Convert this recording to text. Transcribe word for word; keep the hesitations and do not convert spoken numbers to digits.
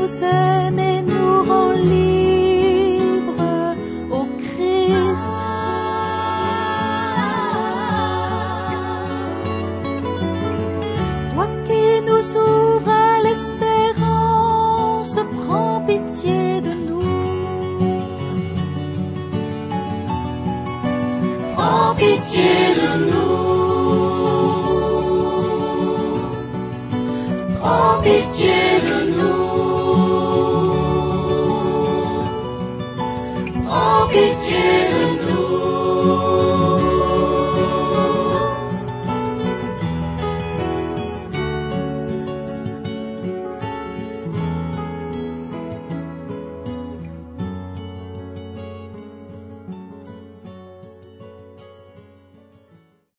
nous aime et nous rend libres au Christ. Toi qui nous ouvres à l'espérance, prends pitié de nous. Prends pitié de nous. Prends pitié de nous.